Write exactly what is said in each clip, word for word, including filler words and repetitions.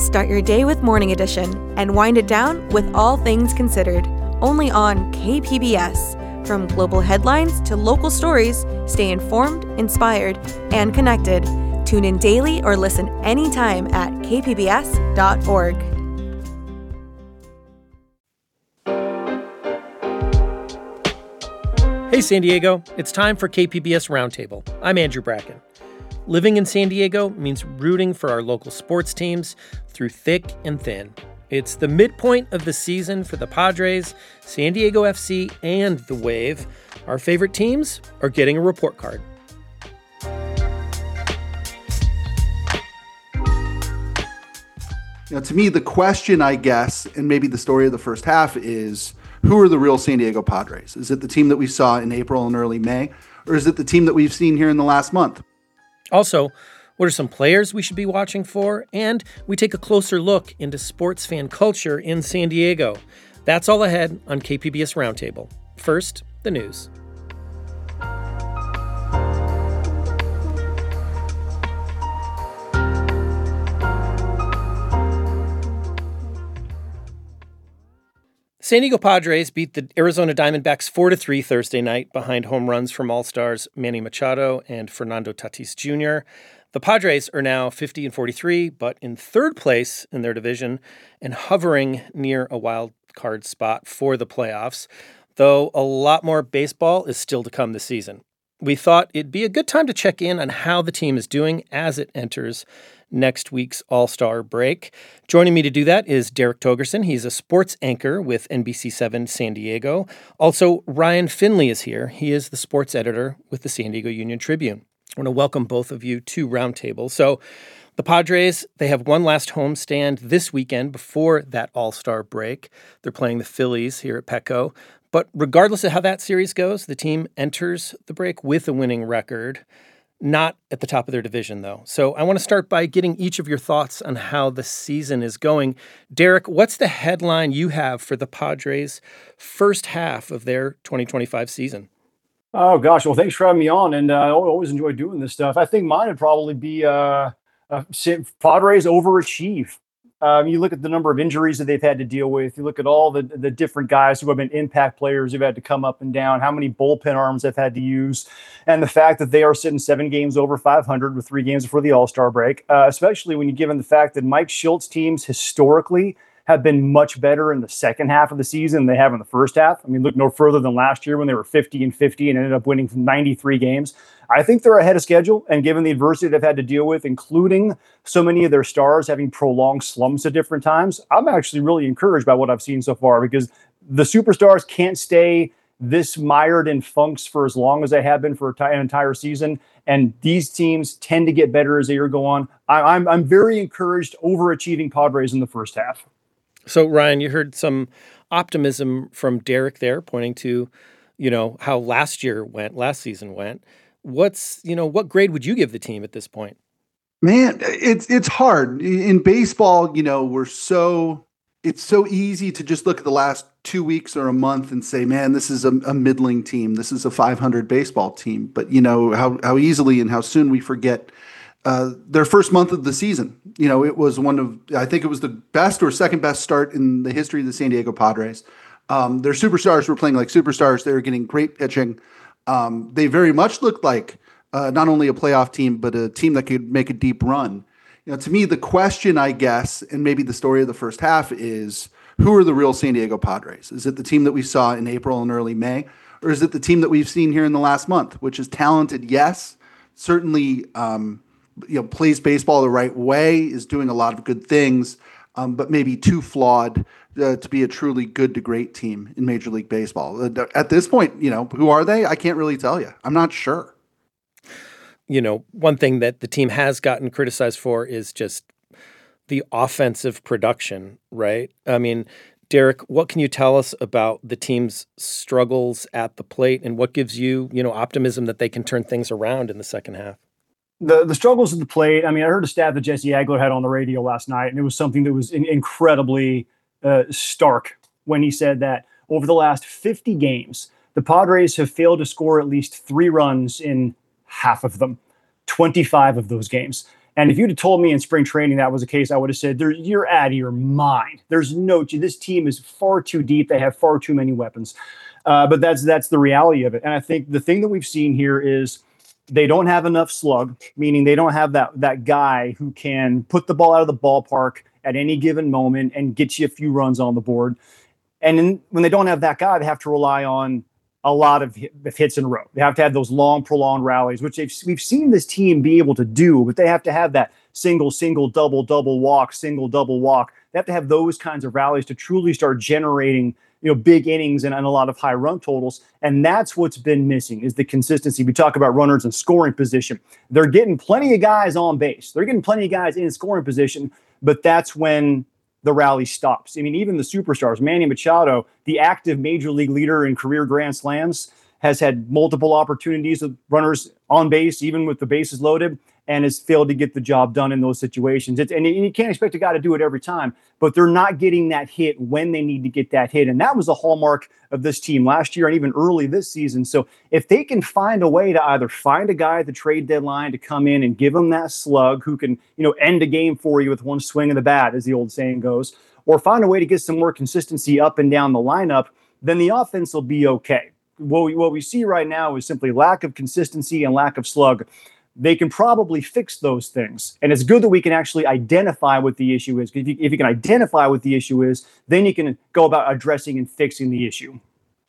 Start your day with Morning Edition and wind it down with All Things Considered, only on K P B S. From global headlines to local stories, stay informed, inspired, and connected. Tune in daily or listen anytime at k p b s dot org. Hey San Diego, it's time for K P B S Roundtable. I'm Andrew Bracken. Living in San Diego means rooting for our local sports teams through thick and thin. It's the midpoint of the season for the Padres, San Diego F C, and the Wave. Our favorite teams are getting a report card. Now, to me, the question, I guess, and maybe the story of the first half is, who are the real San Diego Padres? Is it the team that we saw in April and early May, or is it the team that we've seen here in the last month? Also, what are some players we should be watching for? And we take a closer look into sports fan culture in San Diego. That's all ahead on K P B S Roundtable. First, the news. San Diego Padres beat the Arizona Diamondbacks four to three Thursday night behind home runs from All-Stars Manny Machado and Fernando Tatis Junior The Padres are now fifty and forty-three, but in third place in their division and hovering near a wild card spot for the playoffs, though a lot more baseball is still to come this season. We thought it'd be a good time to check in on how the team is doing as it enters next week's All-Star break. Joining me to do that is Derek Togerson. He's a sports anchor with N B C seven San Diego. Also, Ryan Finley is here. He is the sports editor with the San Diego Union Tribune. I want to welcome both of you to Roundtable. So the Padres, they have one last homestand this weekend before that All-Star break. They're playing the Phillies here at Petco. But regardless of how that series goes, the team enters the break with a winning record. Not at the top of their division, though. So I want to start by getting each of your thoughts on how the season is going. Derek, what's the headline you have for the Padres' first half of their twenty twenty-five season? Oh, gosh. Well, thanks for having me on. And uh, I always enjoy doing this stuff. I think mine would probably be uh, uh, Padres overachieve. Um, you look at the number of injuries that they've had to deal with. You look at all the, the different guys who have been impact players who've had to come up and down, how many bullpen arms they've had to use, and the fact that they are sitting seven games over five hundred with three games before the All-Star break, uh, especially when you given the fact that Mike Schultz teams historically have been much better in the second half of the season than they have in the first half. I mean, look no further than last year when they were fifty and fifty and ended up winning ninety-three games. I think they're ahead of schedule, and given the adversity they've had to deal with, including so many of their stars having prolonged slumps at different times, I'm actually really encouraged by what I've seen so far, because the superstars can't stay this mired in funks for as long as they have been for an entire season, and these teams tend to get better as the year go on. I, I'm I'm very encouraged, overachieving Padres in the first half. So, Ryan, you heard some optimism from Derek there, pointing to, you know, how last year went, last season went. What's, you know, what grade would you give the team at this point? Man, it's it's hard. In baseball, you know, we're so, it's so easy to just look at the last two weeks or a month and say, man, this is a, a middling team. This is a five hundred baseball team. But, you know, how, how easily and how soon we forget uh, their first month of the season. You know, it was one of, I think it was the best or second best start in the history of the San Diego Padres. Um, their superstars were playing like superstars. They were getting great pitching. Um, they very much looked like uh, not only a playoff team, but a team that could make a deep run. You know, to me, the question, I guess, and maybe the story of the first half is, who are the real San Diego Padres? Is it the team that we saw in April and early May, or is it the team that we've seen here in the last month, which is talented? Yes, certainly, um, you know, plays baseball the right way, is doing a lot of good things, um, but maybe too flawed uh, to be a truly good to great team in Major League Baseball. Uh, at this point, you know, who are they? I can't really tell you. I'm not sure. You know, one thing that the team has gotten criticized for is just the offensive production, right? I mean, Derek, what can you tell us about the team's struggles at the plate, and what gives you, you know, optimism that they can turn things around in the second half? The the struggles at the plate. I mean, I heard a stat that Jesse Agler had on the radio last night, and it was something that was in, incredibly uh, stark when he said that over the last fifty games, the Padres have failed to score at least three runs in half of them, twenty-five of those games. And if you'd have told me in spring training that was the case, I would have said, there, you're out of your mind. There's no, this team is far too deep. They have far too many weapons. Uh, but that's that's the reality of it. And I think the thing that we've seen here is they don't have enough slug, meaning they don't have that that guy who can put the ball out of the ballpark at any given moment and get you a few runs on the board. And then when they don't have that guy, they have to rely on a lot of hits in a row. They have to have those long, prolonged rallies, which they've, we've seen this team be able to do, but they have to have that single, single, double, double walk, single, double walk. They have to have those kinds of rallies to truly start generating, you know, big innings and, and a lot of high run totals. And that's what's been missing is the consistency. We talk about runners in scoring position. They're getting plenty of guys on base. They're getting plenty of guys in scoring position, but that's when the rally stops. I mean, even the superstars, Manny Machado, the active major league leader in career grand slams, has had multiple opportunities of runners on base, even with the bases loaded, and has failed to get the job done in those situations. It's, and you can't expect a guy to do it every time, but they're not getting that hit when they need to get that hit. And that was a hallmark of this team last year and even early this season. So if they can find a way to either find a guy at the trade deadline to come in and give them that slug who can, you know, end a game for you with one swing of the bat, as the old saying goes, or find a way to get some more consistency up and down the lineup, then the offense will be okay. What we, what we see right now is simply lack of consistency and lack of slug. They can probably fix those things. And it's good that we can actually identify what the issue is. If you, if you can identify what the issue is, then you can go about addressing and fixing the issue.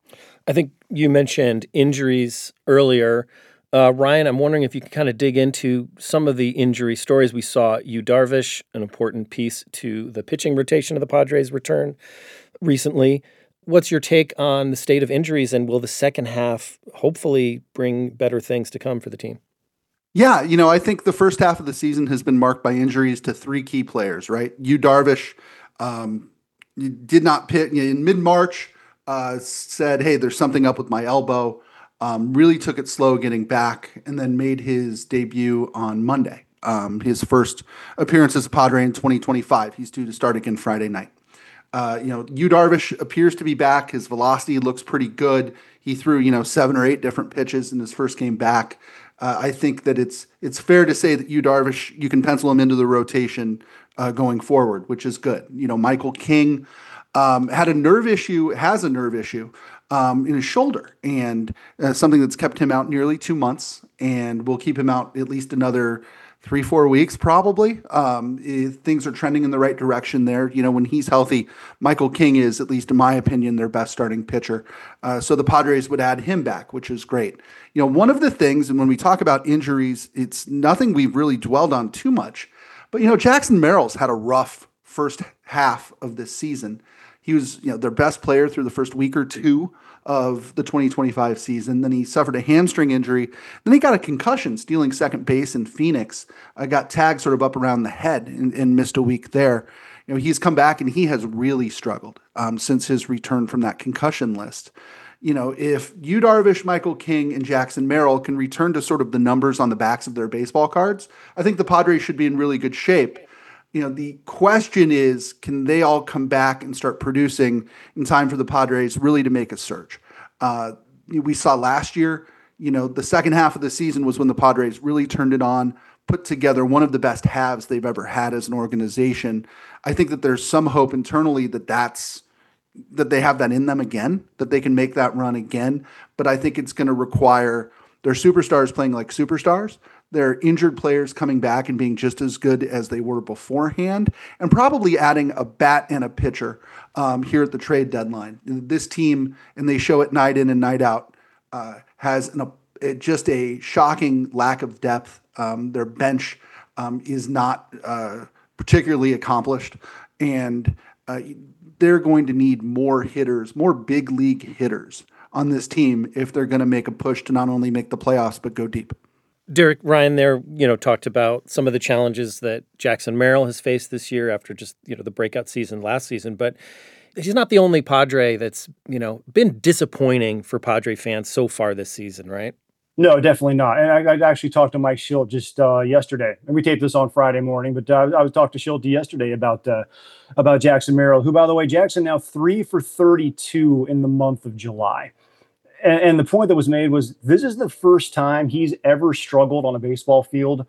I think you mentioned injuries earlier. Uh, Ryan, I'm wondering if you can kind of dig into some of the injury stories. We saw Yu Darvish, an important piece to the pitching rotation of the Padres, return recently. What's your take on the state of injuries, and will the second half hopefully bring better things to come for the team? Yeah, you know, I think the first half of the season has been marked by injuries to three key players, right? Yu Darvish um, did not pitch in mid-March, uh, said, hey, there's something up with my elbow, um, really took it slow getting back, and then made his debut on Monday, um, his first appearance as a Padre in twenty twenty-five. He's due to start again Friday night. Uh, you know, Yu Darvish appears to be back. His velocity looks pretty good. He threw, you know, seven or eight different pitches in his first game back. Uh, I think that it's it's fair to say that Yu Darvish, you can pencil him into the rotation uh, going forward, which is good. You know, Michael King um, had a nerve issue, has a nerve issue um, in his shoulder, and uh, something that's kept him out nearly two months, and will keep him out at least another three, four weeks probably. Um, if things are trending in the right direction there. You know, when he's healthy, Michael King is, at least in my opinion, their best starting pitcher. Uh, so the Padres would add him back, which is great. You know, one of the things, and when we talk about injuries, it's nothing we've really dwelled on too much, but, you know, Jackson Merrill's had a rough first half of this season. He was, you know, their best player through the first week or two of the twenty twenty-five season. Then he suffered a hamstring injury. Then he got a concussion stealing second base in Phoenix. I uh, got tagged sort of up around the head and, and missed a week there. You know, he's come back and he has really struggled um, since his return from that concussion list. You know, if Yu Darvish, Michael King, and Jackson Merrill can return to sort of the numbers on the backs of their baseball cards, I think the Padres should be in really good shape. You know, the question is, can they all come back and start producing in time for the Padres really to make a surge? Uh, we saw last year, you know, the second half of the season was when the Padres really turned it on, put together one of the best halves they've ever had as an organization. I think that there's some hope internally that that's, that they have that in them again, that they can make that run again. But I think it's going to require their superstars playing like superstars, their injured players coming back and being just as good as they were beforehand, and probably adding a bat and a pitcher um, here at the trade deadline. This team, and they show it night in and night out, uh, has an, a, just a shocking lack of depth. Um, their bench um, is not uh, particularly accomplished, and uh, they're going to need more hitters, more big league hitters on this team if they're going to make a push to not only make the playoffs, but go deep. Derek, Ryan there, you know, talked about some of the challenges that Jackson Merrill has faced this year after just, you know, the breakout season last season. But he's not the only Padre that's, you know, been disappointing for Padre fans so far this season, right? No, definitely not. And I, I actually talked to Mike Schilt just uh, yesterday, and we taped this on Friday morning. But uh, I was talking to Schilt yesterday about uh, about Jackson Merrill, who, by the way, Jackson now three for thirty-two in the month of July. And, and the point that was made was this is the first time he's ever struggled on a baseball field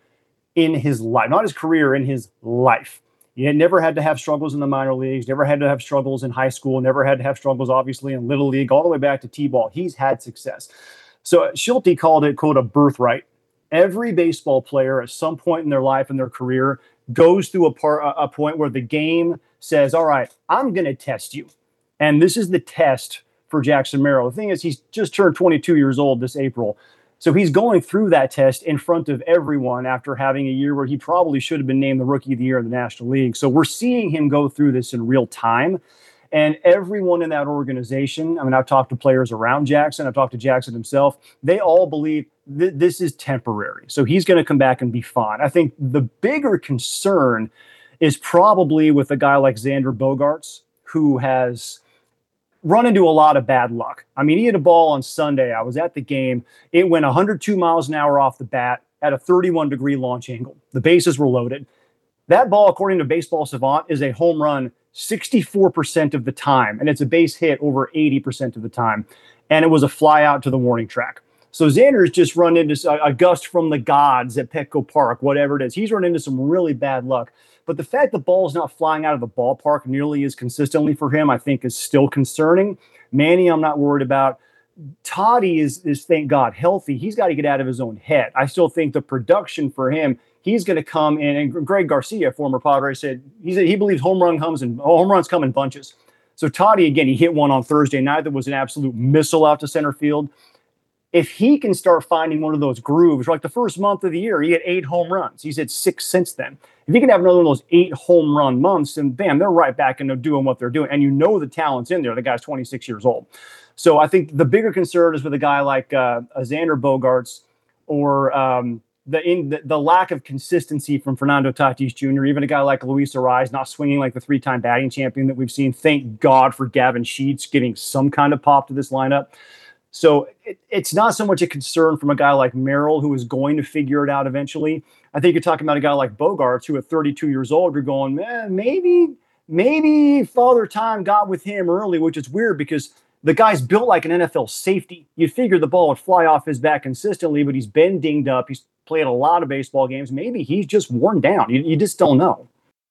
in his life, not his career, in his life. He had never had to have struggles in the minor leagues, never had to have struggles in high school, never had to have struggles, obviously, in Little League, all the way back to T-ball. He's had success. So Schulte called it, quote, a birthright. Every baseball player at some point in their life and their career goes through a, part, a point where the game says, all right, I'm going to test you. And this is the test for Jackson Merrill. The thing is, he's just turned twenty-two years old this April. So he's going through that test in front of everyone after having a year where he probably should have been named the Rookie of the Year in the National League. So we're seeing him go through this in real time. And everyone in that organization, I mean, I've talked to players around Jackson, I've talked to Jackson himself, they all believe th- this is temporary. So he's going to come back and be fine. I think the bigger concern is probably with a guy like Xander Bogaerts, who has run into a lot of bad luck. I mean, he hit a ball on Sunday. I was at the game. It went one hundred two miles an hour off the bat at a thirty-one degree launch angle. The bases were loaded. That ball, according to Baseball Savant, is a home run sixty-four percent of the time, and it's a base hit over eighty percent of the time. And it was a fly out to the warning track. So Xander's just run into a, a gust from the gods at Petco Park, whatever it is. He's run into some really bad luck. But the fact the ball's not flying out of the ballpark nearly as consistently for him, I think, is still concerning. Manny, I'm not worried about. Toddy is, is, thank God, healthy. He's got to get out of his own head. I still think the production for him, he's going to come in. And Greg Garcia, former Padre, said he said he believes home run comes in home runs come in bunches. So Toddy, again, he hit one on Thursday night that was an absolute missile out to center field. If he can start finding one of those grooves, like the first month of the year, he had eight home runs. He's had six since then. If he can have another one of those eight home run months, and bam, they're right back into doing what they're doing. And you know the talent's in there. The guy's twenty-six years old. So I think the bigger concern is with a guy like uh, a Xander Bogaerts or um, the, in, the the lack of consistency from Fernando Tatis Junior, even a guy like Luis Arraez not swinging like the three-time batting champion that we've seen. Thank God for Gavin Sheets getting some kind of pop to this lineup. So it, it's not so much a concern from a guy like Merrill, who is going to figure it out eventually. I think you're talking about a guy like Bogaerts, who at thirty-two years old, you're going, man, maybe, maybe Father Time got with him early, which is weird because the guy's built like an N F L safety. You'd figure the ball would fly off his back consistently, but he's been dinged up. He's played a lot of baseball games. Maybe he's just worn down. You, you just don't know.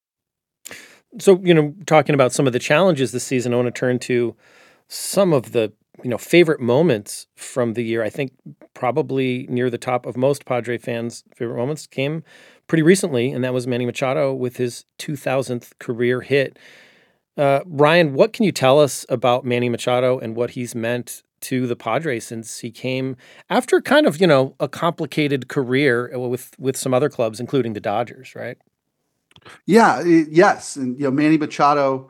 So, you know, talking about some of the challenges this season, I want to turn to some of the you know, favorite moments from the year. I think probably near the top of most Padre fans' favorite moments came pretty recently, and that was Manny Machado with his two thousandth career hit. Uh, Ryan, what can you tell us about Manny Machado and what he's meant to the Padres since he came after kind of, you know, a complicated career with, with some other clubs, including the Dodgers, right? Yeah, it, yes. And, you know, Manny Machado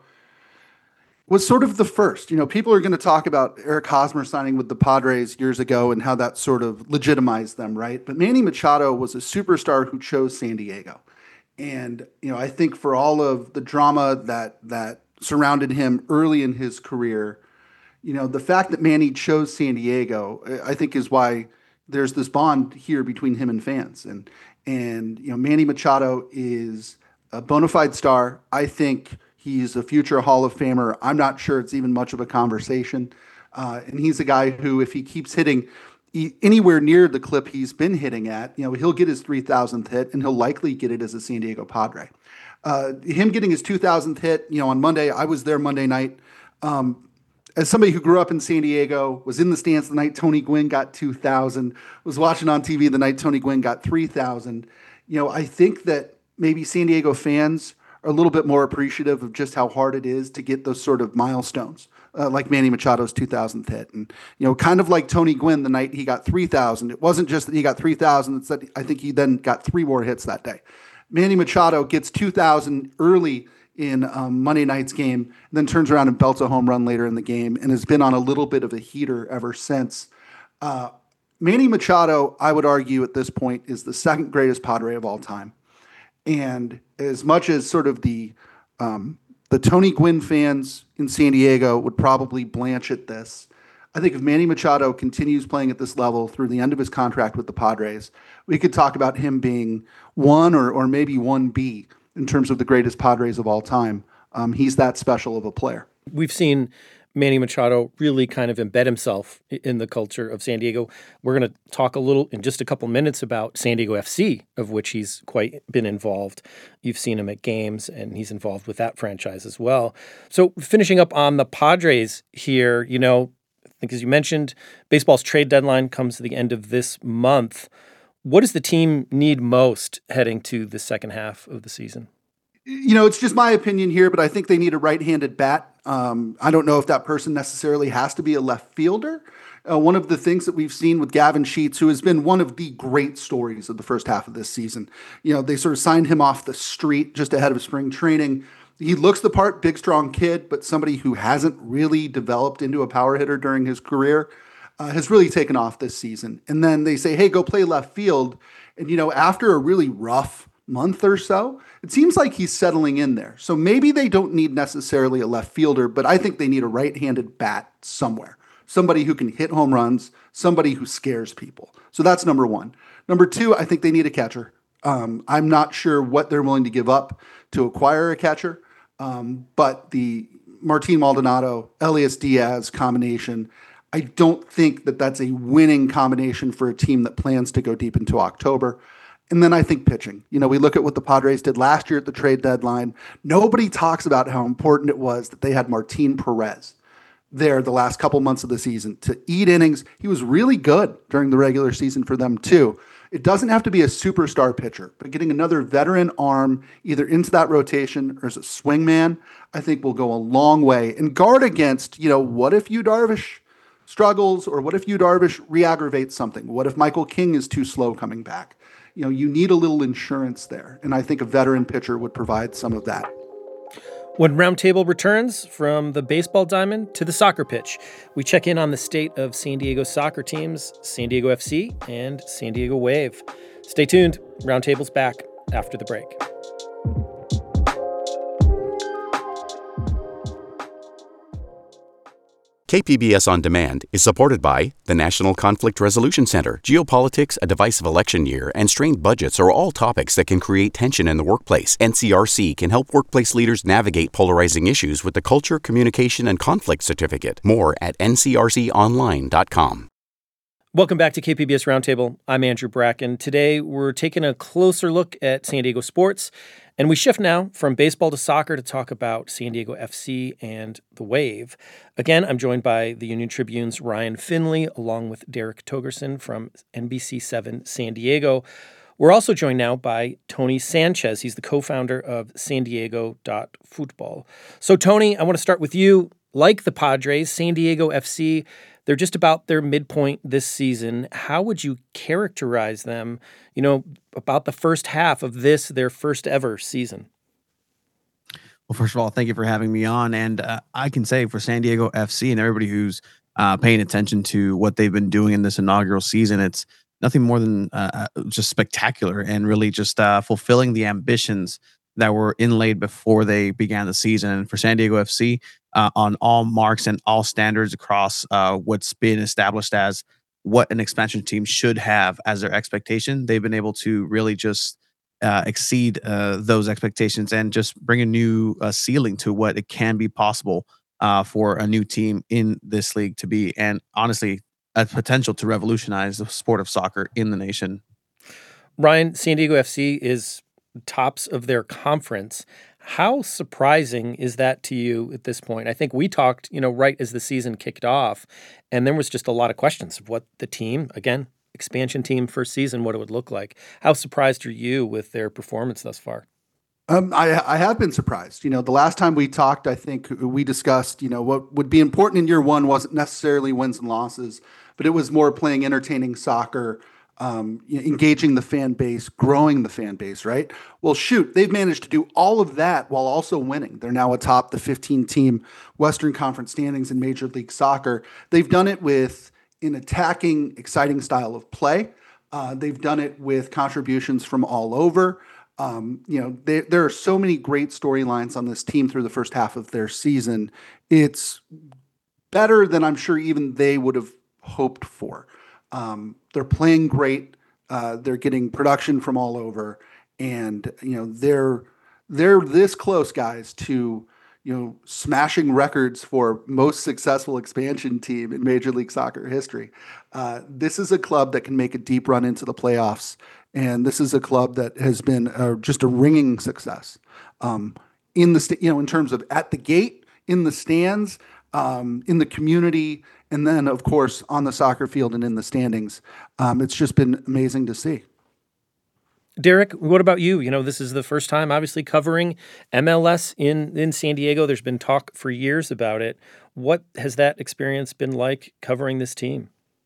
was sort of the first. You know, people are going to talk about Eric Hosmer signing with the Padres years ago and how that sort of legitimized them, right? But Manny Machado was a superstar who chose San Diego. And, you know, I think for all of the drama that that surrounded him early in his career, you know, the fact that Manny chose San Diego, I think is why there's this bond here between him and fans. And, and you know, Manny Machado is a bona fide star. I think he's a future Hall of Famer. I'm not sure it's even much of a conversation. Uh, and he's a guy who, if he keeps hitting he, anywhere near the clip he's been hitting at, you know, he'll get his three thousandth hit, and he'll likely get it as a San Diego Padre. Uh, him getting his two thousandth hit, you know, on Monday, I was there Monday night. Um, as somebody who grew up in San Diego, was in the stands the night Tony Gwynn got two thousand, was watching on T V the night Tony Gwynn got three thousand. You know, I think that maybe San Diego fans are a little bit more appreciative of just how hard it is to get those sort of milestones, uh, like Manny Machado's two thousandth hit. And, you know, kind of like Tony Gwynn the night he got three thousand. It wasn't just that he got three thousand. It's that I think he then got three more hits that day. Manny Machado gets two thousand early in um, Monday night's game, and then turns around and belts a home run later in the game and has been on a little bit of a heater ever since. Uh, Manny Machado, I would argue at this point, is the second greatest Padre of all time. And as much as sort of the um, the Tony Gwynn fans in San Diego would probably blanch at this, I think if Manny Machado continues playing at this level through the end of his contract with the Padres, we could talk about him being one or or maybe one B in terms of the greatest Padres of all time. Um, he's that special of a player. We've seen Manny Machado really kind of embed himself in the culture of San Diego. We're going to talk a little in just a couple minutes about San Diego F C, of which he's quite been involved. You've seen him at games, and he's involved with that franchise as well. So finishing up on the Padres here, you know, I think as you mentioned, baseball's trade deadline comes to the end of this month. What does the team need most heading to the second half of the season? You know, it's just my opinion here, but I think they need a right-handed bat. Um, I don't know if that person necessarily has to be a left fielder. Uh, one of the things that we've seen with Gavin Sheets, who has been one of the great stories of the first half of this season, you know, they sort of signed him off the street just ahead of spring training. He looks the part, big, strong kid, but somebody who hasn't really developed into a power hitter during his career uh, has really taken off this season. And then they say, hey, go play left field. And, you know, after a really rough month or so, it seems like he's settling in there. So maybe they don't need necessarily a left fielder, but I think they need a right-handed bat somewhere. Somebody who can hit home runs, somebody who scares people. So that's number one. Number two, I think they need a catcher. Um, I'm not sure what they're willing to give up to acquire a catcher, um, but the Martin Maldonado, Elias Diaz combination, I don't think that that's a winning combination for a team that plans to go deep into October. And then I think pitching. You know, we look at what the Padres did last year at the trade deadline. Nobody talks about how important it was that they had Martin Perez there the last couple months of the season to eat innings. He was really good during the regular season for them too. It doesn't have to be a superstar pitcher, but getting another veteran arm either into that rotation or as a swingman, I think will go a long way and guard against, you know, what if Yu Darvish struggles, or what if Yu Darvish re-aggravates something? What if Michael King is too slow coming back? You know, you need a little insurance there. And I think a veteran pitcher would provide some of that. When Roundtable returns from the baseball diamond to the soccer pitch, we check in on the state of San Diego soccer teams, San Diego F C and San Diego Wave. Stay tuned. Roundtable's back after the break. K P B S On Demand is supported by the National Conflict Resolution Center. Geopolitics, a divisive election year, and strained budgets are all topics that can create tension in the workplace. N C R C can help workplace leaders navigate polarizing issues with the Culture, Communication, and Conflict Certificate. More at N C R C online dot com. Welcome back to K P B S Roundtable. I'm Andrew Bracken. Today, we're taking a closer look at San Diego sports, and we shift now from baseball to soccer to talk about San Diego F C and the Wave. Again, I'm joined by the Union Tribune's Ryan Finley, along with Derek Togerson from N B C seven San Diego. We're also joined now by Tony Sanchez. He's the co-founder of San Diego dot Football. So, Tony, I want to start with you. Like the Padres, San Diego F C, they're just about their midpoint this season. How would you characterize them, you know, about the first half of this, their first ever season? Well, first of all, thank you for having me on. And uh, I can say for San Diego F C and everybody who's uh, paying attention to what they've been doing in this inaugural season, it's nothing more than uh, just spectacular and really just uh, fulfilling the ambitions that were inlaid before they began the season. And for San Diego F C, uh, on all marks and all standards across uh, what's been established as what an expansion team should have as their expectation, they've been able to really just uh, exceed uh, those expectations and just bring a new uh, ceiling to what it can be possible uh, for a new team in this league to be. And honestly, a potential to revolutionize the sport of soccer in the nation. Ryan, San Diego F C is tops of their conference. How surprising is that to you at this point? I think we talked, you know, right as the season kicked off, and there was just a lot of questions of what the team, again, expansion team first season, what it would look like. How surprised are you with their performance thus far? Um, I, I have been surprised. You know, the last time we talked, I think we discussed, you know, what would be important in year one wasn't necessarily wins and losses, but it was more playing entertaining soccer, Um, engaging the fan base, growing the fan base, right? Well, shoot, they've managed to do all of that while also winning. They're now atop the fifteen-team Western Conference standings in Major League Soccer. They've done it with an attacking, exciting style of play. Uh, they've done it with contributions from all over. Um, you know, they, there are so many great storylines on this team through the first half of their season. It's better than I'm sure even they would have hoped for. Um, they're playing great. Uh, they're getting production from all over, and you know they're they're this close, guys, to you know, smashing records for most successful expansion team in Major League Soccer history. Uh, this is a club that can make a deep run into the playoffs, and this is a club that has been uh, just a ringing success um, in the sta- you know in terms of at the gate, in the stands, um, in the community, and then of course on the soccer field and in the standings. Um, it's just been amazing to see. Derek, what about you? You know, this is the first time, obviously, covering M L S in, in San Diego. There's been talk for years about it. What has that experience been like covering this team?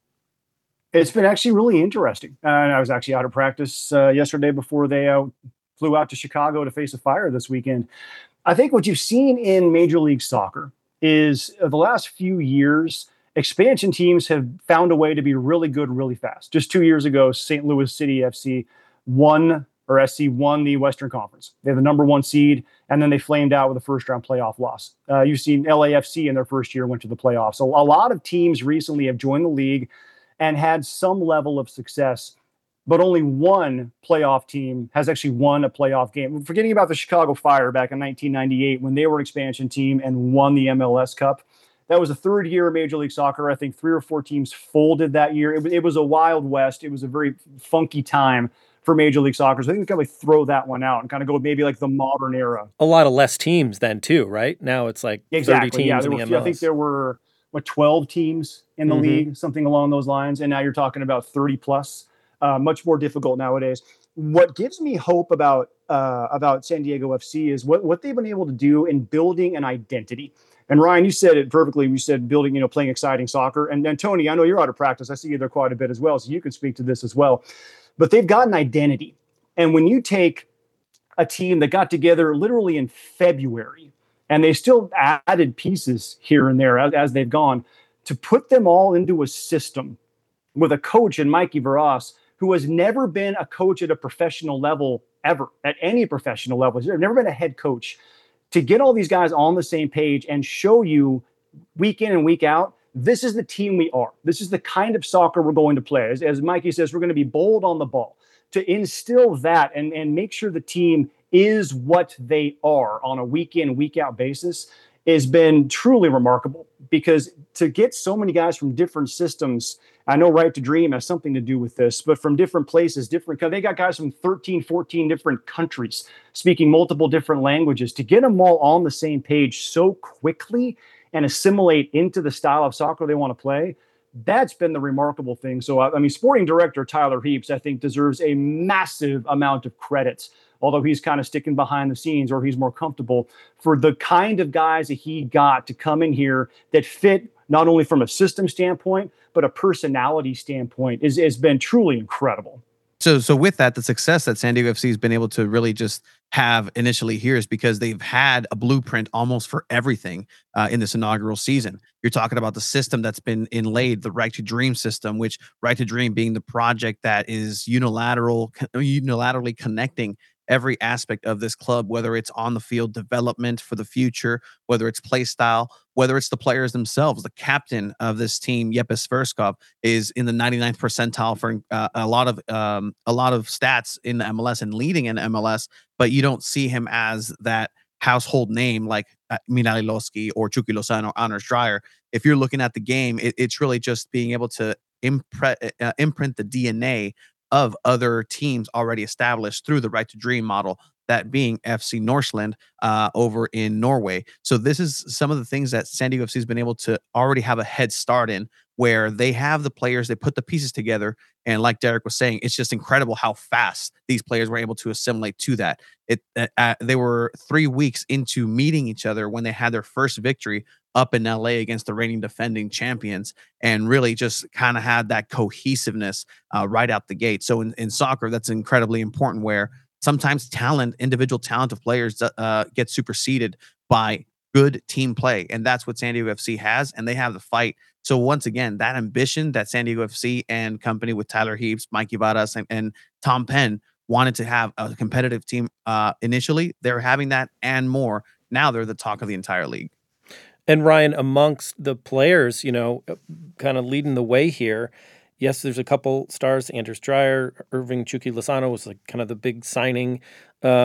It's been actually really interesting. Uh, I was actually out of practice uh, yesterday before they uh, flew out to Chicago to face a fire this weekend. I think what you've seen in Major League Soccer is uh, the last few years, expansion teams have found a way to be really good really fast. Just two years ago, Saint Louis City F C won, or S C won the Western Conference. They have the number one seed, and then they flamed out with a first round playoff loss. Uh, you've seen L A F C in their first year went to the playoffs. So a lot of teams recently have joined the league and had some level of success, but only one playoff team has actually won a playoff game. Forgetting about the Chicago Fire back in nineteen ninety-eight when they were an expansion team and won the M L S Cup. That was the third year of Major League Soccer. I think three or four teams folded that year. It was, it was a wild west. It was a very funky time for Major League Soccer. So I think we can like throw that one out and kind of go maybe like the modern era. A lot of less teams then too, right? Now it's like exactly. thirty teams yeah, in were, the M L S. I think there were what twelve teams in the mm-hmm. league, something along those lines. And now you're talking about thirty plus, uh, much more difficult nowadays. What gives me hope about uh, about San Diego F C is what, what they've been able to do in building an identity. And Ryan, you said it perfectly. You said building, you know, playing exciting soccer. And then Tony, I know you're out of practice. I see you there quite a bit as well, so you can speak to this as well. But they've got an identity. And when you take a team that got together literally in February, and they still added pieces here and there as, as they've gone, to put them all into a system with a coach in Mikey Varas, who has never been a coach at a professional level ever, at any professional level. He's never been a head coach. To get all these guys on the same page and show you week in and week out, this is the team we are. This is the kind of soccer we're going to play. As, as Mikey says, we're going to be bold on the ball. To instill that and, and make sure the team is what they are on a week in, week out basis has been truly remarkable. Because to get so many guys from different systems, I know Right to Dream has something to do with this, but from different places, different, they got guys from thirteen, fourteen different countries speaking multiple different languages. To get them all on the same page so quickly and assimilate into the style of soccer they want to play, that's been the remarkable thing. So, I mean, sporting director Tyler Heaps, I think, deserves a massive amount of credit, although he's kind of sticking behind the scenes or he's more comfortable, for the kind of guys that he got to come in here that fit not only from a system standpoint, but a personality standpoint is has been truly incredible. So, so with that, the success that San Diego F C has been able to really just have initially here is because they've had a blueprint almost for everything uh, in this inaugural season. You're talking about the system that's been inlaid, the Right to Dream system, which Right to Dream being the project that is unilateral, unilaterally connecting every aspect of this club, whether it's on the field development for the future, whether it's play style, whether it's the players themselves. The captain of this team, Yepes Verskov, is in the ninety-ninth percentile for uh, a lot of um, a lot of stats in the M L S and leading in M L S, but you don't see him as that household name like uh, Minali Loski or Chucky Lozano or Anders Dreyer. If you're looking at the game, it, it's really just being able to impre- uh, imprint the D N A of other teams already established through the Right to Dream model, that being F C Norseland uh, over in Norway. So this is some of the things that San Diego F C has been able to already have a head start in, where they have the players, they put the pieces together. And like Derek was saying, it's just incredible how fast these players were able to assimilate to that. It uh, They were three weeks into meeting each other when they had their first victory up in L A against the reigning defending champions, and really just kind of had that cohesiveness uh, right out the gate. So in, in soccer, that's incredibly important, where sometimes talent, individual talent of players uh, get superseded by good team play. And that's what San Diego F C has, and they have the fight. So once again, that ambition that San Diego F C and company with Tyler Heaps, Mikey Varas, and, and Tom Penn wanted to have a competitive team uh, initially, they're having that and more. Now they're the talk of the entire league. And Ryan, amongst the players, you know, kind of leading the way here, yes, there's a couple stars. Anders Dreyer, Irving Chucky Lozano was like kind of the big signing. Um,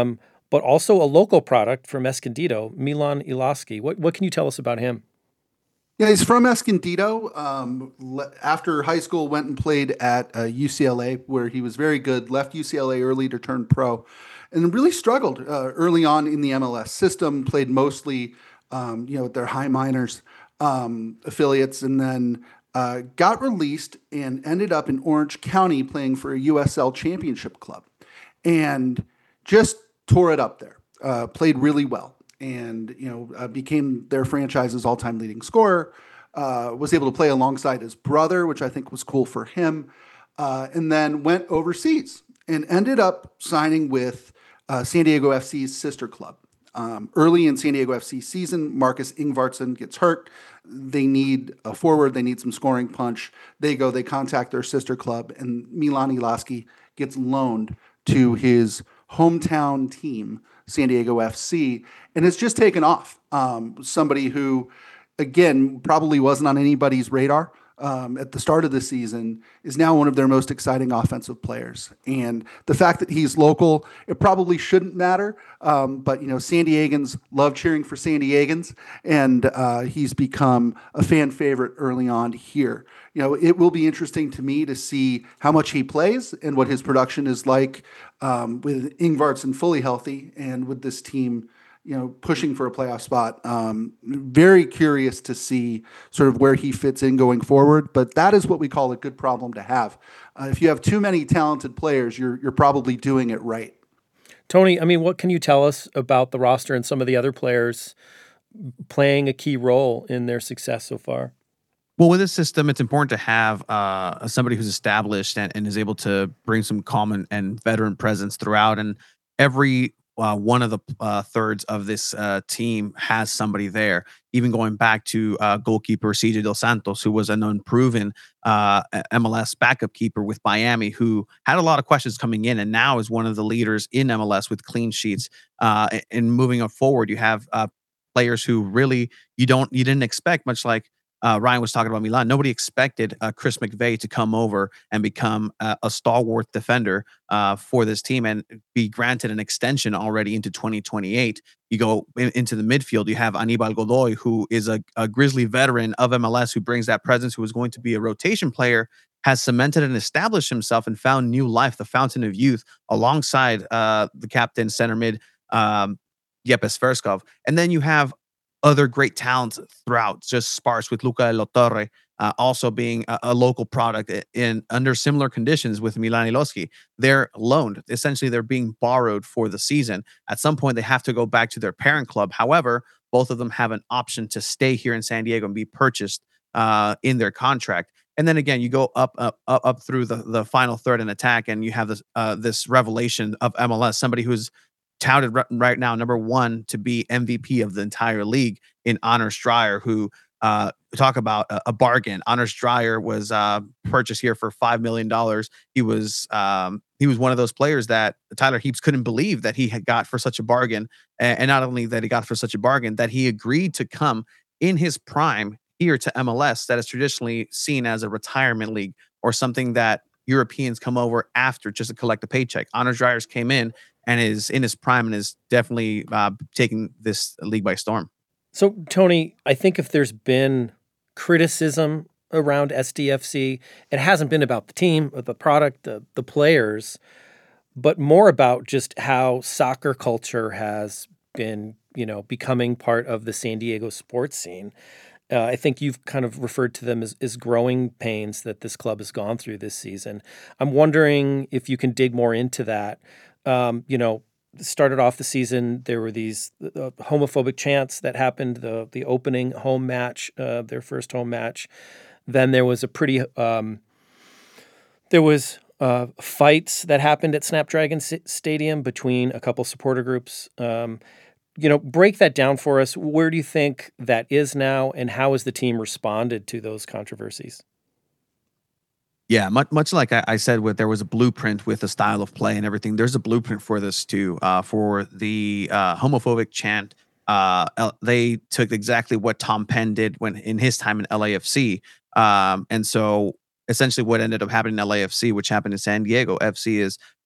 but also a local product from Escondido, Milan Ilaski. What what can you tell us about him? Yeah, he's from Escondido. Um, le- after high school, went and played at uh, U C L A, where he was very good. Left U C L A early to turn pro, and really struggled uh, early on in the M L S system. Played mostly, um, you know, with their high minors um, affiliates, and then uh, got released and ended up in Orange County playing for a U S L championship club, and just tore it up there. Uh, played really well. And you know, uh, became their franchise's all-time leading scorer. Uh, was able to play alongside his brother, which I think was cool for him. Uh, and then went overseas and ended up signing with uh, San Diego F C's sister club. Um, early in San Diego F C season, Marcus Ingvartsen gets hurt. They need a forward. They need some scoring punch. They go. They contact their sister club, and Milan Ilaski gets loaned to his hometown team, San Diego F C, and it's just taken off. Um, somebody who, again, probably wasn't on anybody's radar um, at the start of the season is now one of their most exciting offensive players. And the fact that he's local, it probably shouldn't matter. Um, but, you know, San Diegans love cheering for San Diegans, and uh, he's become a fan favorite early on here. You know, it will be interesting to me to see how much he plays and what his production is like um, with Ingvartsen fully healthy and with this team, you know, pushing for a playoff spot. Um, very curious to see sort of where he fits in going forward. But that is what we call a good problem to have. Uh, if you have too many talented players, you're you're probably doing it right. Tony, I mean, what can you tell us about the roster and some of the other players playing a key role in their success so far? Well, with this system, it's important to have uh, somebody who's established and, and is able to bring some common and veteran presence throughout. And every uh, one of the uh, thirds of this uh, team has somebody there. Even going back to uh, goalkeeper C J Dos Santos, who was an unproven uh, M L S backup keeper with Miami, who had a lot of questions coming in, and now is one of the leaders in M L S with clean sheets. Uh, and moving up forward, you have uh, players who really you don't you didn't expect, much like. Uh, Ryan was talking about Milan. Nobody expected uh, Chris McVeigh to come over and become uh, a stalwart defender uh, for this team and be granted an extension already into twenty twenty-eight. You go in, into the midfield, you have Anibal Godoy, who is a, a Grizzly veteran of M L S, who brings that presence, who is going to be a rotation player, has cemented and established himself and found new life, the fountain of youth, alongside uh, the captain, center mid, um, Yepes Verskov. And then you have other great talents throughout, just sparse with Luca de la Torre, uh, also being a, a local product in under similar conditions with Milan Ilaski. They're loaned. Essentially, they're being borrowed for the season. At some point, they have to go back to their parent club. However, both of them have an option to stay here in San Diego and be purchased uh, in their contract. And then again, you go up, up, up, up through the, the final third in attack, and you have this uh, this revelation of M L S, somebody who's touted right now number one to be M V P of the entire league in Anders Dreyer, who uh, talk about a, a bargain. Anders Dreyer was uh, purchased here for five million dollars. He was um, he was one of those players that Tyler Heaps couldn't believe that he had got for such a bargain, and, and not only that he got for such a bargain, that he agreed to come in his prime here to M L S, that is traditionally seen as a retirement league or something that Europeans come over after just to collect a paycheck. Anders Dryers came in and is in his prime and is definitely uh, taking this league by storm. So, Tony, I think if there's been criticism around S D F C, it hasn't been about the team, or the product, the, the players, but more about just how soccer culture has been, you know, becoming part of the San Diego sports scene. Uh, I think you've kind of referred to them as, as growing pains that this club has gone through this season. I'm wondering if you can dig more into that. Um, you know, started off the season, there were these uh, homophobic chants that happened, the the opening home match, uh, their first home match. Then there was a pretty, um, there was uh, fights that happened at Snapdragon S- Stadium between a couple supporter groups. Um, you know, break that down for us. Where do you think that is now, and how has the team responded to those controversies? Yeah, much much like I, I said, with there was a blueprint with the style of play and everything. There's a blueprint for this too. Uh, for the uh, homophobic chant, uh, L- they took exactly what Tom Penn did when in his time in L A F C, um, and so essentially what ended up happening in L A F C, which happened in San Diego F C, is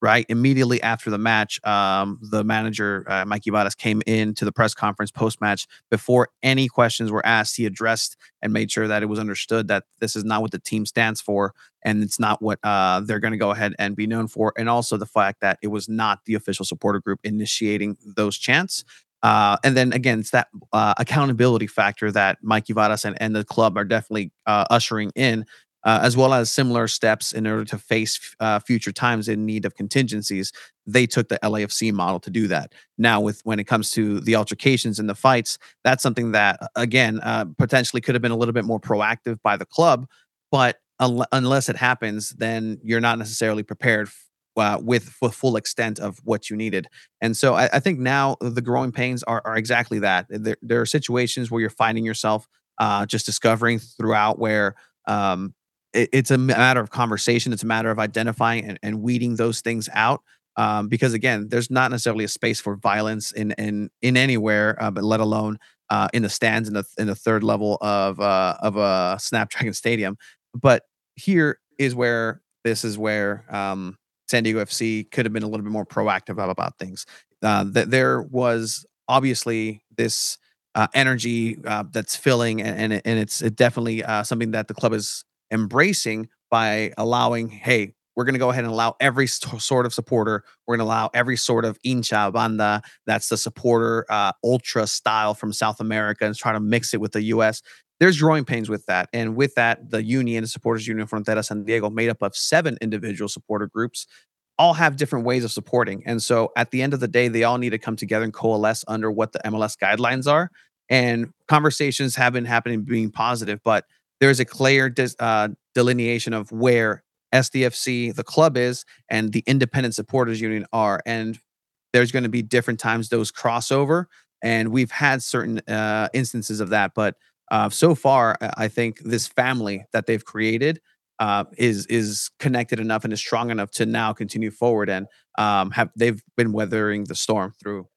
right? Immediately after the match, um, the manager, uh, Mikey Vadas, came in to the press conference post-match. Before any questions were asked, he addressed and made sure that it was understood that this is not what the team stands for, and it's not what uh, they're going to go ahead and be known for. And also the fact that it was not the official supporter group initiating those chants. Uh, and then again, it's that uh, accountability factor that Mikey Vadas and, and the club are definitely uh, ushering in. Uh, as well as similar steps in order to face uh, future times in need of contingencies. They took the L A F C model to do that. Now, with when it comes to the altercations and the fights, that's something that, again, uh, potentially could have been a little bit more proactive by the club. But un- unless it happens, then you're not necessarily prepared uh, with the full extent of what you needed. And so I, I think now the growing pains are, are exactly that. There, there are situations where you're finding yourself uh, just discovering throughout where um, it's a matter of conversation. It's a matter of identifying and, and weeding those things out. Um, because again, there's not necessarily a space for violence in in in anywhere, uh, but let alone uh, in the stands in the in the third level of uh, of a Snapdragon Stadium. But here is where this is where um, San Diego F C could have been a little bit more proactive about, about things. Uh, that there was obviously this uh, energy uh, that's filling, and and, and it's it definitely uh, something that the club is embracing by allowing, hey, we're going to go ahead and allow every st- sort of supporter. We're going to allow every sort of hincha banda, that's the supporter uh, ultra style from South America, and try to mix it with the U S. There's growing pains with that. And with that, the union, the Supporters Union Frontera San Diego, made up of seven individual supporter groups, all have different ways of supporting. And so at the end of the day, they all need to come together and coalesce under what the M L S guidelines are. And conversations have been happening, being positive, but there's a clear dis, uh, delineation of where S D F C, the club, is, and the Independent Supporters Union are. And there's going to be different times those crossover. And we've had certain uh, instances of that. But uh, so far, I think this family that they've created uh, is is connected enough and is strong enough to now continue forward. And um, have they've been weathering the storm through.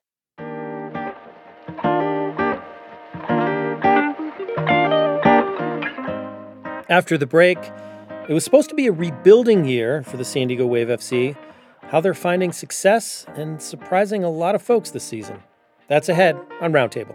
After the break, it was supposed to be a rebuilding year for the San Diego Wave F C, how they're finding success and surprising a lot of folks this season. That's ahead on Roundtable.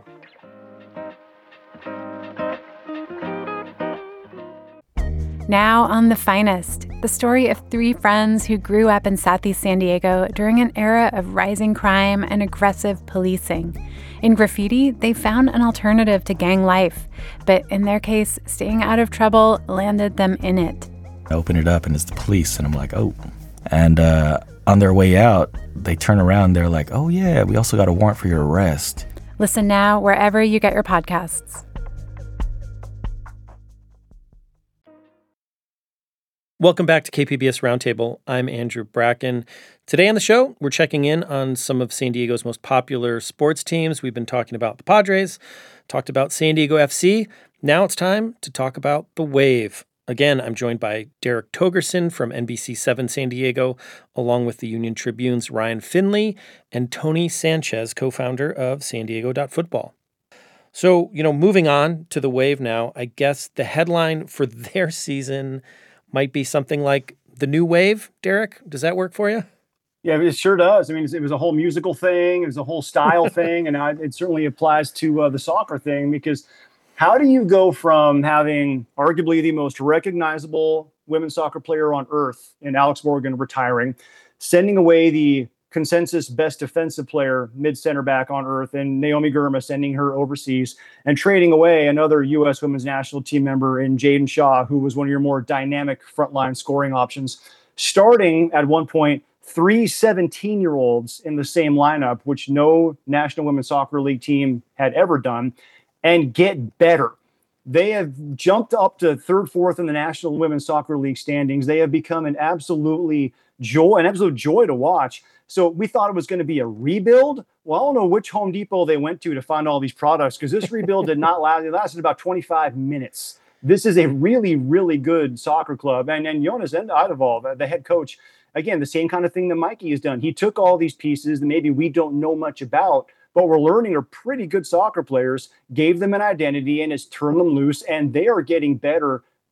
Now on The Finest, the story of three friends who grew up in Southeast San Diego during an era of rising crime and aggressive policing. In graffiti, they found an alternative to gang life, but in their case, staying out of trouble landed them in it. I open it up and it's the police, and I'm like, oh. And uh, on their way out, they turn around, they're like, oh yeah, we also got a warrant for your arrest. Listen now wherever you get your podcasts. Welcome back to K P B S Roundtable. I'm Andrew Bracken. Today on the show, we're checking in on some of San Diego's most popular sports teams. We've been talking about the Padres, talked about San Diego F C. Now it's time to talk about the Wave. Again, I'm joined by Derek Togerson from N B C seven San Diego, along with the Union Tribune's Ryan Finley and Tony Sanchez, co-founder of San Diego Football. So, you know, moving on to the Wave now, I guess the headline for their season might be something like The New Wave. Derek, does that work for you? Yeah, it sure does. I mean, it was a whole musical thing. It was a whole style thing. And I, it certainly applies to uh, the soccer thing, because how do you go from having arguably the most recognizable women's soccer player on earth in Alex Morgan retiring, sending away the consensus best defensive player, mid-center back on earth, and Naomi Girma, sending her overseas, and trading away another U S women's national team member in Jaden Shaw, who was one of your more dynamic frontline scoring options, starting at one point three seventeen-year-olds in the same lineup, which no National Women's Soccer League team had ever done, and get better. They have jumped up to third, fourth in the National Women's Soccer League standings. They have become an absolutely joy, an absolute joy to watch. So we thought it was going to be a rebuild. Well, I don't know which Home Depot they went to to find all these products, because this rebuild did not last. It lasted about twenty-five minutes. This is a really, really good soccer club. And and Jonas Eidevall, the head coach, again, the same kind of thing that Mikey has done. He took all these pieces that maybe we don't know much about, but we're learning are pretty good soccer players, gave them an identity, and has turned them loose, and they are getting better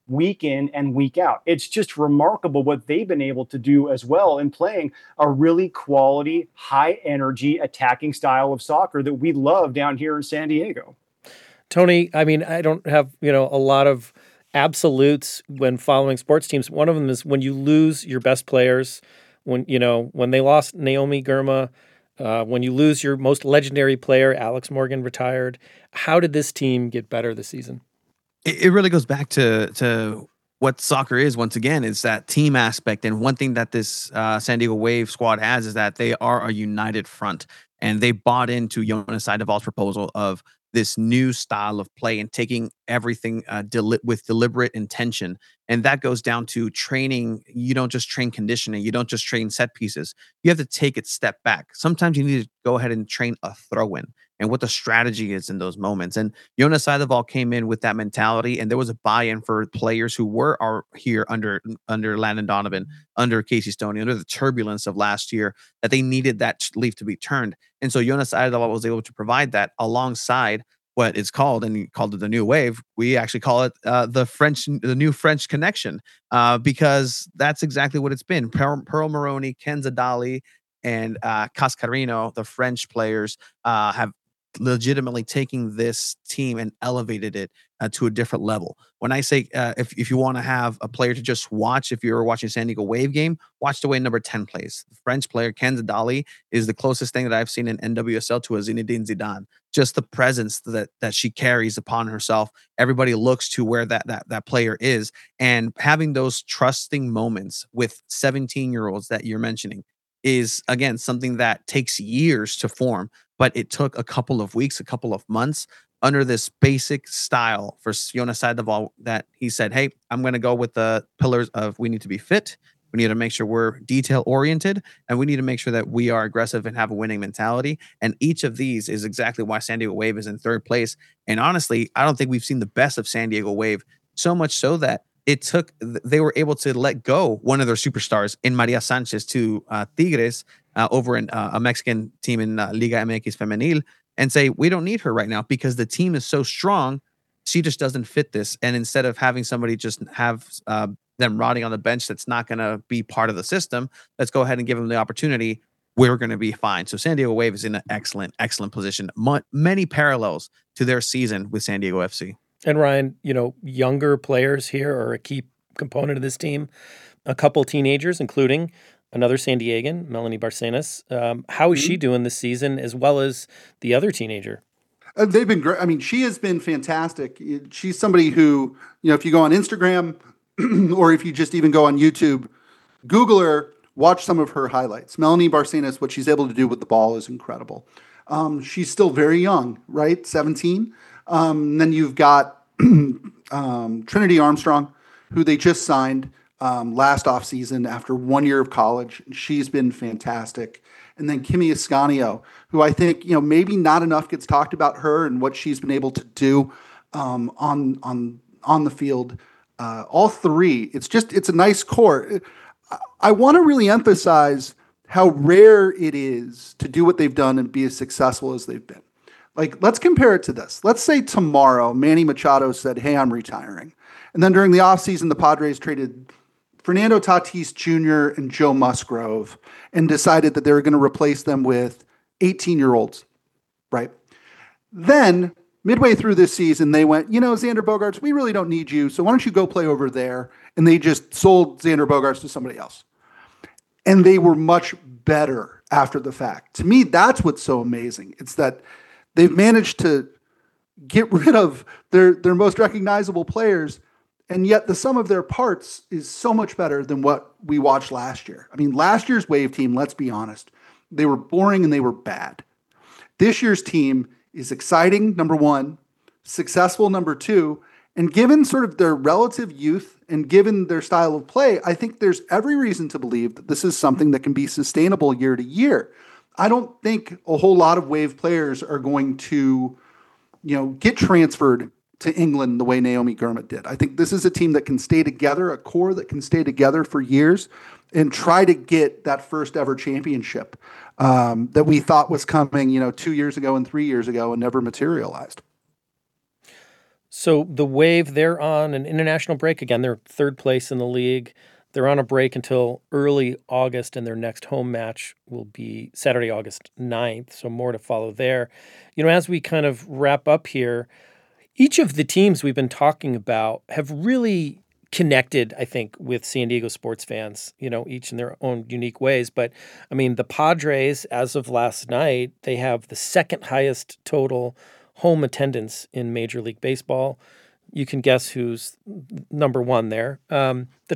week in and week out. It's just remarkable what they've been able to do as well in playing a really quality, high energy attacking style of soccer that we love down here in San Diego. Tony, I mean, I don't have, you know, a lot of absolutes when following sports teams. One of them is when you lose your best players, when, you know, when they lost Naomi Girma, uh, when you lose your most legendary player, Alex Morgan retired. How did this team get better this season? It, it really goes back to to what soccer is. Once again, is that team aspect. And one thing that this uh, San Diego Wave squad has is that they are a united front, and they bought into Jonas Seideval's proposal of this new style of play and taking everything uh, deli- with deliberate intention. And that goes down to training. You don't just train conditioning. You don't just train set pieces. You have to take it step back. Sometimes you need to go ahead and train a throw-in and what the strategy is in those moments. And Jonas Seideval came in with that mentality, and there was a buy-in for players who were are here under under Landon Donovan, under Casey Stoney, under the turbulence of last year, that they needed that leaf to be turned. And so Jonas Seideval was able to provide that alongside what is called, and he called it the New Wave. We actually call it uh, the French, the new French connection, uh, because that's exactly what it's been. Pearl, Pearl Maroney, Kenza Dali, and uh, Cascarino, the French players, uh, have legitimately taking this team and elevated it uh, to a different level. When I say uh, if, if you want to have a player to just watch, if you're watching San Diego Wave game, watch the way number ten plays. The French player Kenza Dali is the closest thing that I've seen in N W S L to a Zinedine Zidane. Just the presence that that she carries upon herself. Everybody looks to where that that that player is, and having those trusting moments with seventeen-year-olds that you're mentioning is, again, something that takes years to form, but it took a couple of weeks, a couple of months under this basic style for Jonas Seideval that he said, hey, I'm going to go with the pillars of we need to be fit. We need to make sure we're detail oriented, and we need to make sure that we are aggressive and have a winning mentality. And each of these is exactly why San Diego Wave is in third place. And honestly, I don't think we've seen the best of San Diego Wave, so much so that it took, they were able to let go one of their superstars in Maria Sanchez to uh, Tigres uh, over in uh, a Mexican team in uh, Liga M X Femenil, and say, we don't need her right now because the team is so strong. She just doesn't fit this. And instead of having somebody just have uh, them rotting on the bench that's not going to be part of the system, let's go ahead and give them the opportunity. We're going to be fine. So San Diego Wave is in an excellent, excellent position. M- many parallels to their season with San Diego F C. And Ryan, you know, younger players here are a key component of this team. A couple teenagers, including another San Diegan, Melanie Barcenas. Um, how is mm-hmm. she doing this season, as well as the other teenager? Uh, they've been great. I mean, she has been fantastic. She's somebody who, you know, if you go on Instagram or if you just even go on YouTube, Google her, watch some of her highlights. Melanie Barcenas, what she's able to do with the ball is incredible. Um, she's still very young, right? seventeen. Um, then you've got um, Trinity Armstrong, who they just signed um, last offseason after one year of college. She's been fantastic. And then Kimi Ascanio, who I think, you know, maybe not enough gets talked about her and what she's been able to do um, on on on the field. Uh, all three, it's just, it's a nice core. I, I want to really emphasize how rare it is to do what they've done and be as successful as they've been. Like, let's compare it to this. Let's say tomorrow Manny Machado said, hey, I'm retiring. And then during the offseason, the Padres traded Fernando Tatis Junior and Joe Musgrove and decided that they were going to replace them with eighteen-year-olds, right? Then, midway through this season, they went, you know, Xander Bogaerts, we really don't need you, so why don't you go play over there? And they just sold Xander Bogaerts to somebody else. And they were much better after the fact. To me, that's what's so amazing. It's that they've managed to get rid of their, their most recognizable players, and yet the sum of their parts is so much better than what we watched last year. I mean, last year's Wave team, let's be honest, they were boring and they were bad. This year's team is exciting, number one, successful, number two, and given sort of their relative youth and given their style of play, I think there's every reason to believe that this is something that can be sustainable year to year. I don't think a whole lot of Wave players are going to, you know, get transferred to England the way Naomi Girma did. I think this is a team that can stay together, a core that can stay together for years and try to get that first ever championship um, that we thought was coming, you know, two years ago and three years ago and never materialized. So the Wave, they're on an international break. Again, they're third place in the league. They're on a break until early August, and their next home match will be Saturday, August ninth. So more to follow there. You know, as we kind of wrap up here, each of the teams we've been talking about have really connected, I think, with San Diego sports fans, you know, each in their own unique ways. But I mean, the Padres, as of last night, they have the second highest total home attendance in Major League Baseball. You can guess who's number one there. Um, the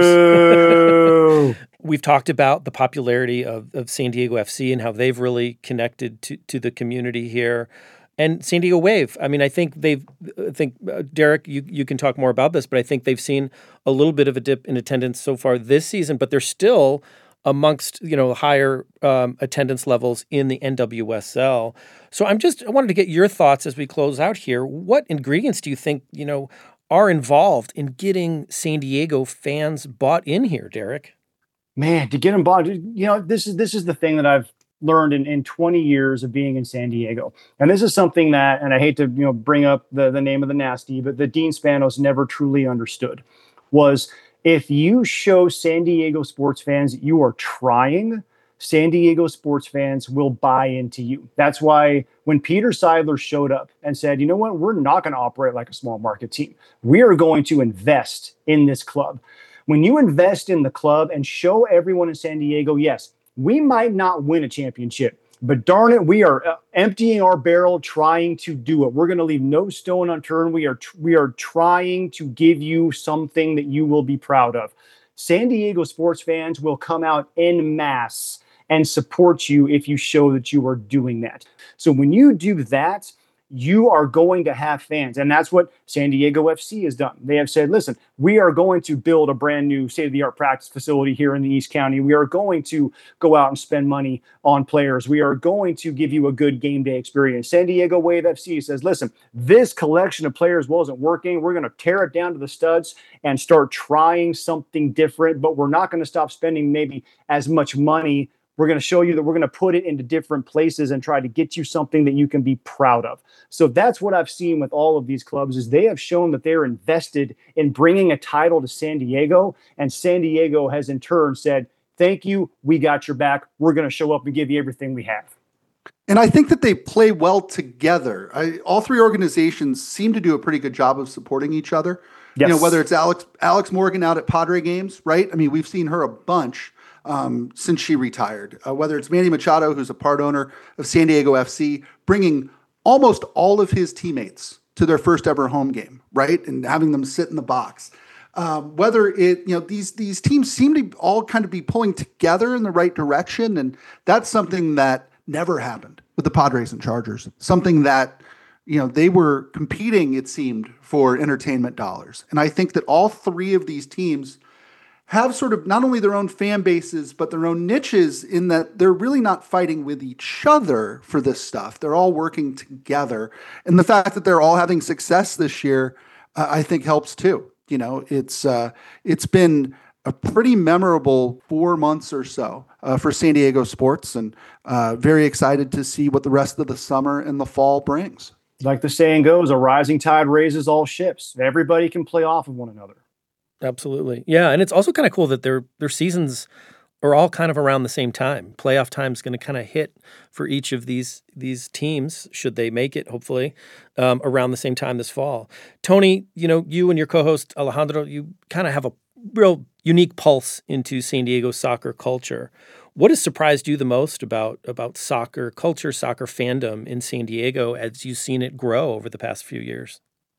Dodgers. We've talked about the popularity of, of San Diego F C and how they've really connected to, to the community here. And San Diego Wave. I mean, I think they've, I think, uh, Derek, you, you can talk more about this, but I think they've seen a little bit of a dip in attendance so far this season, but they're still amongst, you know, higher um, attendance levels in the N W S L. So I'm just, I wanted to get your thoughts as we close out here. What ingredients do you think, you know, are involved in getting San Diego fans bought in here, Derek? Man, to get them bought, you know, this is, this is the thing that I've learned in, in twenty years of being in San Diego. And this is something that, and I hate to, you know, bring up the, the name of the nasty, but the Dean Spanos never truly understood was, if you show San Diego sports fans that you are trying, San Diego sports fans will buy into you. That's why when Peter Seidler showed up and said, you know what, we're not going to operate like a small market team. We are going to invest in this club. When you invest in the club and show everyone in San Diego, yes, we might not win a championship, but darn it, we are emptying our barrel trying to do it. We're going to leave no stone unturned. We are we are trying to give you something that you will be proud of. San Diego sports fans will come out en masse and support you if you show that you are doing that. So when you do that, you are going to have fans. And that's what San Diego F C has done. They have said, listen, we are going to build a brand new state-of-the-art practice facility here in the East County. We are going to go out and spend money on players. We are going to give you a good game day experience. San Diego Wave F C says, listen, this collection of players wasn't working. We're going to tear it down to the studs and start trying something different, but we're not going to stop spending maybe as much money. We're going to show you that we're going to put it into different places and try to get you something that you can be proud of. So that's what I've seen with all of these clubs is they have shown that they're invested in bringing a title to San Diego. And San Diego has in turn said, thank you. We got your back. We're going to show up and give you everything we have. And I think that they play well together. I, all three organizations seem to do a pretty good job of supporting each other. Yes. You know, whether it's Alex, Alex Morgan out at Padre games, right? I mean, we've seen her a bunch. Um, since she retired, uh, whether it's Manny Machado, who's a part owner of San Diego F C, bringing almost all of his teammates to their first ever home game, right? And having them sit in the box. Um, whether it, you know, these, these teams seem to all kind of be pulling together in the right direction. And that's something that never happened with the Padres and Chargers. Something that, you know, they were competing, it seemed, for entertainment dollars. And I think that all three of these teams have sort of not only their own fan bases, but their own niches in that they're really not fighting with each other for this stuff. They're all working together. And the fact that they're all having success this year, uh, I think helps too. You know, it's uh, it's been a pretty memorable four months or so uh, for San Diego sports, and uh, very excited to see what the rest of the summer and the fall brings. Like the saying goes, a rising tide raises all ships. Everybody can play off of one another. Absolutely. Yeah. And it's also kind of cool that their their seasons are all kind of around the same time. Playoff time is going to kind of hit for each of these these teams, should they make it, hopefully, um, around the same time this fall. Tony, you know, you and your co-host Alejandro, you kind of have a real unique pulse into San Diego soccer culture. What has surprised you the most about about soccer culture, soccer fandom in San Diego as you've seen it grow over the past few years?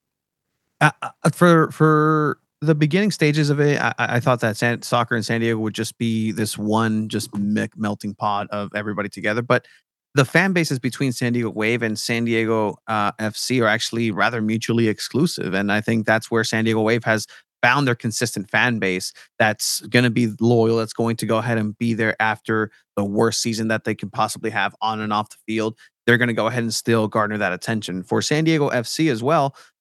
Uh, for for the beginning stages of it, I, I thought that San, soccer in San Diego would just be this one just me- melting pot of everybody together. But the fan bases between San Diego Wave and San Diego uh, F C are actually rather mutually exclusive. And I think that's where San Diego Wave has found their consistent fan base that's going to be loyal, that's going to go ahead and be there after the worst season that they can possibly have on and off the field. They're going to go ahead and still garner that attention. For San Diego F C as well,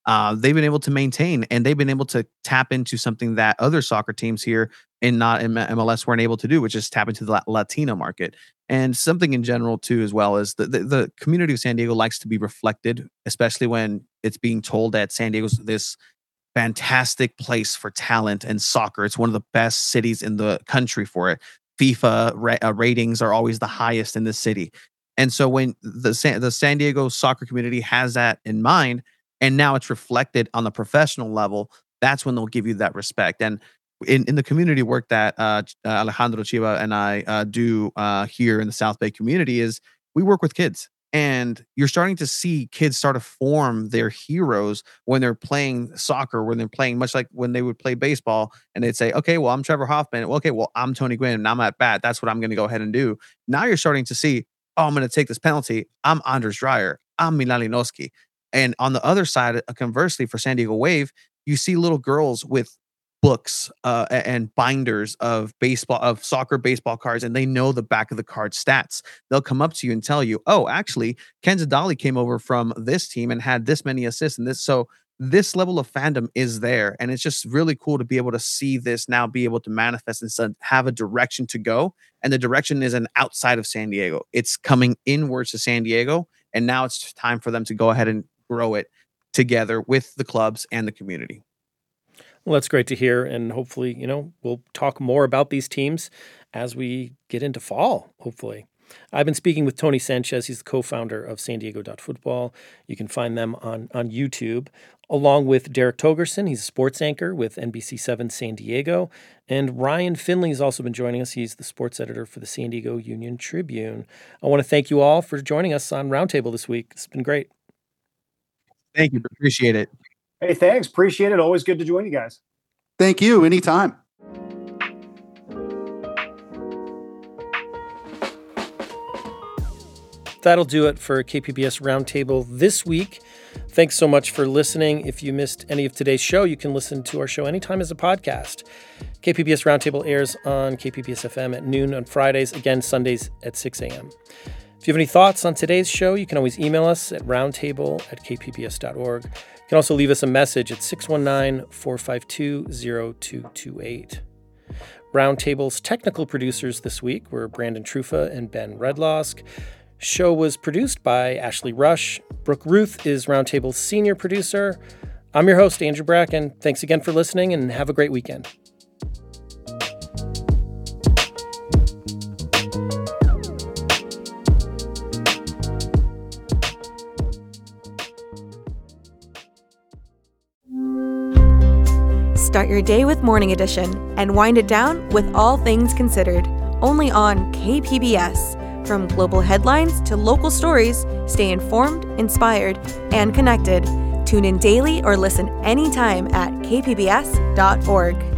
uh, they've been able to maintain, and they've been able to tap into something that other soccer teams here in not in M L S weren't able to do, which is tap into the Latino market. And something in general too, as well, as the, the, the community of San Diego likes to be reflected, especially when it's being told that San Diego's this fantastic place for talent and soccer. It's one of the best cities in the country for it. FIFA ra- uh, ratings are always the highest in the city. And so when the San, the San Diego soccer community has that in mind, and now it's reflected on the professional level, that's when they'll give you that respect. And in, in the community work that uh, Alejandro Chiva and I uh, do uh, here in the South Bay community is we work with kids. And you're starting to see kids start to form their heroes when they're playing soccer, when they're playing much like when they would play baseball and they'd say, okay, well, I'm Trevor Hoffman. Well, okay, well, I'm Tony Gwynn and I'm at bat. That's what I'm going to go ahead and do. Now you're starting to see, oh, I'm going to take this penalty. I'm Anders Dreyer. I'm Milan Linoski. And on the other side, conversely, for San Diego Wave, you see little girls with books uh, and binders of baseball, of soccer baseball cards, and they know the back of the card stats. They'll come up to you and tell you, oh, actually, Ken Zadali came over from this team and had this many assists and this. So this level of fandom is there. And it's just really cool to be able to see this now be able to manifest and have a direction to go. And the direction isn't outside of San Diego. It's coming inwards to San Diego. And now it's time for them to go ahead and grow it together with the clubs and the community. Well, that's great to hear. And hopefully, you know, we'll talk more about these teams as we get into fall, hopefully. I've been speaking with Tony Sanchez. He's the co-founder of San Diego Football. You can find them on, on YouTube, along with Derek Togerson. He's a sports anchor with N B C seven San Diego. And Ryan Finley has also been joining us. He's the sports editor for the San Diego Union Tribune. I want to thank you all for joining us on Roundtable this week. It's been great. Thank you. Appreciate it. Hey, thanks. Appreciate it. Always good to join you guys. Thank you. Anytime. That'll do it for K P B S Roundtable this week. Thanks so much for listening. If you missed any of today's show, you can listen to our show anytime as a podcast. K P B S Roundtable airs on K P B S F M at noon on Fridays, again Sundays at six a.m. If you have any thoughts on today's show, you can always email us at roundtable at k p b s dot org. You can also leave us a message at six one nine, four five two, zero two two eight. Roundtable's technical producers this week were Brandon Trufa and Ben Redlosk. Show was produced by Ashley Rush. Brooke Ruth is Roundtable's senior producer. I'm your host, Andrew Bracken. Thanks again for listening, and have a great weekend. Start your day with Morning Edition and wind it down with All Things Considered, only on K P B S. From global headlines to local stories, stay informed, inspired, and connected. Tune in daily or listen anytime at k p b s dot org.